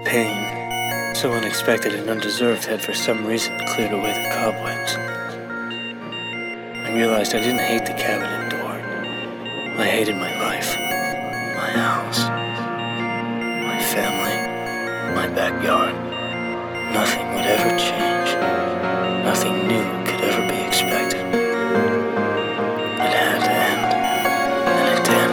pain, so unexpected and undeserved, had for some reason cleared away the cobwebs. I realized I didn't hate the cabin indoor. I hated my life, my house, my family, my backyard. Nothing would ever change. Nothing new could ever be expected. It had to end, and it did.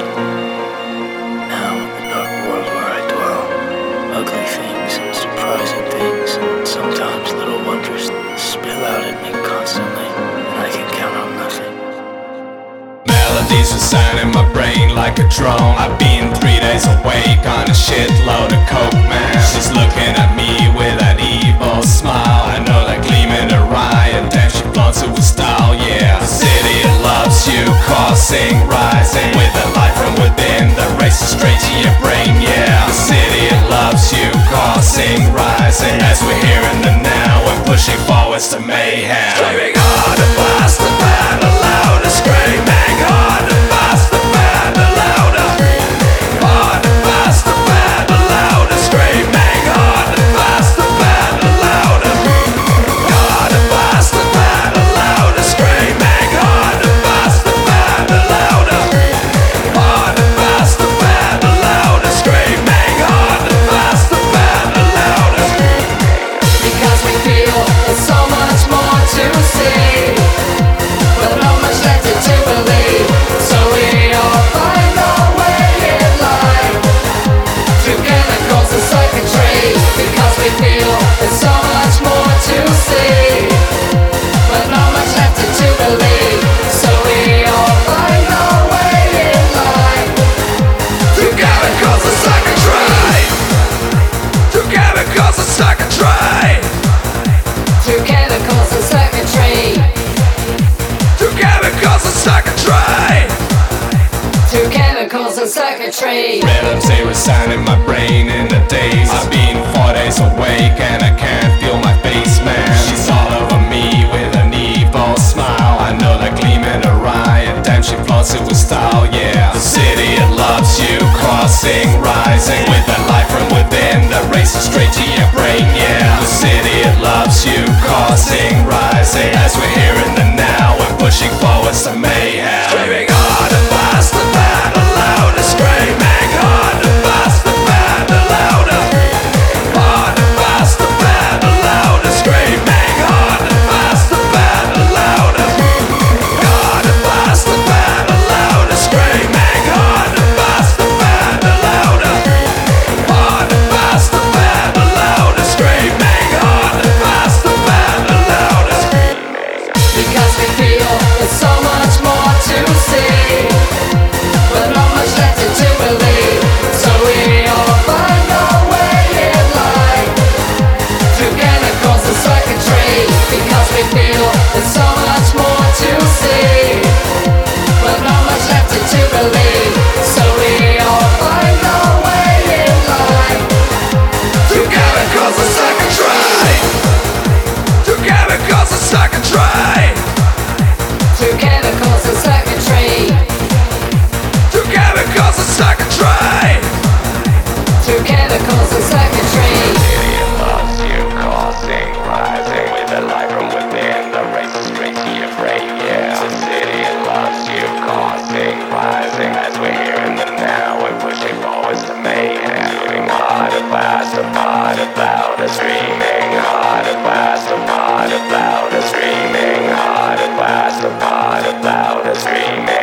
Now, in the dark world where I dwell, ugly things and surprising things, and sometimes little wonders spill out at me constantly, and I can count on nothing. Melodies resound in my brain like a drone. I've been 3 days awake on a shitload of coke, man. She's looking at me with that evil smile. I know that gleam in her eye, and damn, she flaunts it with style, yeah. The city loves you, causing rising with a light from within that races straight to your brain, yeah. The city loves you, causing rising as we're here in the now and pushing forwards to mayhem. Screaming harder, faster, better, louder, screaming harder, faster, better, louder, harder, faster, better, louder, screaming harder, faster, better, louder, harder, faster, better, louder, screaming harder, faster, better, louder, harder, faster, better, louder, screaming harder, faster, better, louder. Because we feel there's so much more to see, but not much left to believe. So we all find our way in life through chemicals and circuitry. Because we feel there's so much more to see, but not much left to believe. So we all find our way in life Through chemicals and circuitry, through chemicals and circuitry, through chemicals and circuitry, through chemicals and circuitry. through chemicals and circuitry. Rhythms, they resound in my brain in the days. I've been 4 days awake and I can't feel my face, man. She's all over me with an evil smile. I know that gleam in her eye, and damn, she flaunts it with style, yeah. The city, it loves you, crossing, rising with that light from within that races straight to your brain, yeah. The city, it loves you, crossing, rising as we're here in the now and pushing forwards to mayhem. Screaming harder, faster, better, louder, screaming harder, faster, better, louder, harder, faster, better, louder, screaming harder, faster, better, louder, harder, faster, better, louder, screaming harder, faster, better, louder, harder, faster, better, louder, screaming harder, faster, better, louder, screaming. Because we feel there's so much more to see, but not much left to believe. So we all find our way in life through chemicals and circuitry. Because we feel there's so much more to see, but not much left to believe. So we all find our way in life Through chemicals and circuitry, through chemicals and circuitry, through chemicals and circuitry, through chemicals and circuitry. through chemicals and circuitry. It loves you, causing, rising with a light from within that races straight to your brain, yeah. The city, it loves you, causing, rising as we're here in the now and pushing forwards to mayhem. Screaming harder, faster, harder, louder, screaming harder, faster, harder, louder, screaming harder, faster, harder, louder, screaming